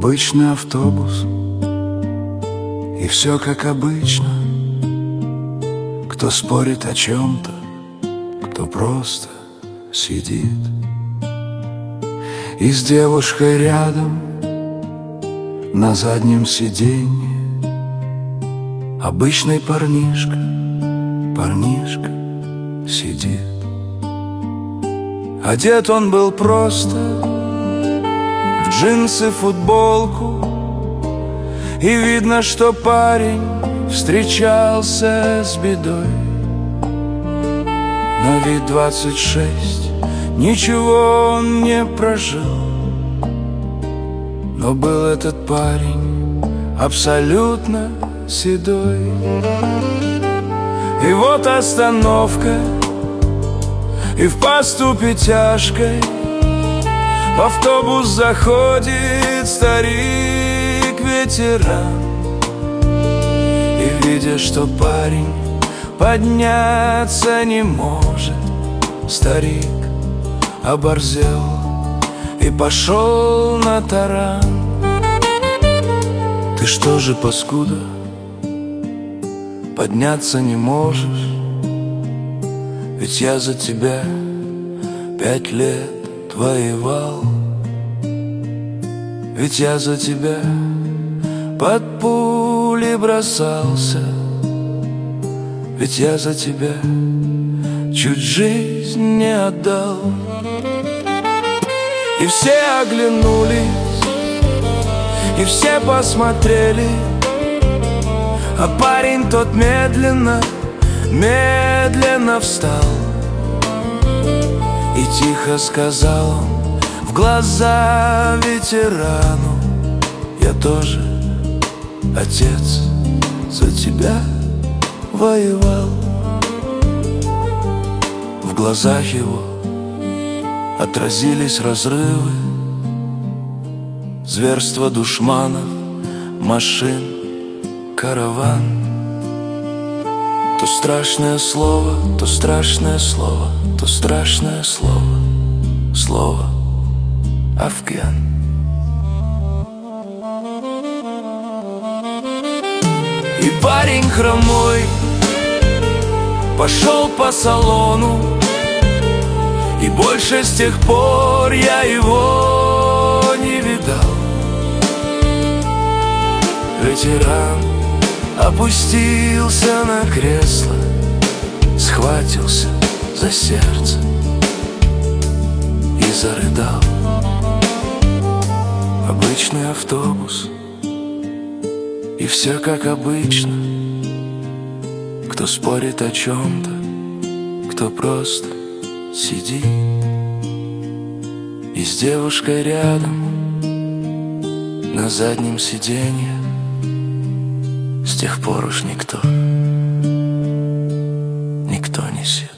Обычный автобус, и все как обычно. Кто спорит о чем-то, кто просто сидит. И с девушкой рядом на заднем сиденье обычный парнишка сидит. Одет он был просто в джинсы, футболку, и видно, что парень встречался с бедой. На вид 26, ничего он не прожил, но был этот парень абсолютно седой. И вот остановка, и в поступе тяжкой в автобус заходит старик-ветеран. И видя, что парень подняться не может, старик оборзел и пошел на таран. Ты что же, паскуда, подняться не можешь? Ведь я за тебя 5 лет воевал. Ведь я за тебя под пули бросался. Ведь я за тебя чуть жизнь не отдал. И все оглянулись, и все посмотрели, а парень тот медленно встал и тихо сказал он в глаза ветерану: я тоже, отец, за тебя воевал. В глазах его отразились разрывы, зверства душманов, машин, караван. То страшное слово, то страшное слово, то страшное слово, слово афган. И парень хромой пошел по салону, и больше с тех пор я его не видал. Ветеран опустился на кресло, схватился за сердце и зарыдал. Обычный автобус, и все как обычно. Кто спорит о чем-то, кто просто сидит. И с девушкой рядом на заднем сиденье с тех пор уж никто не сидит.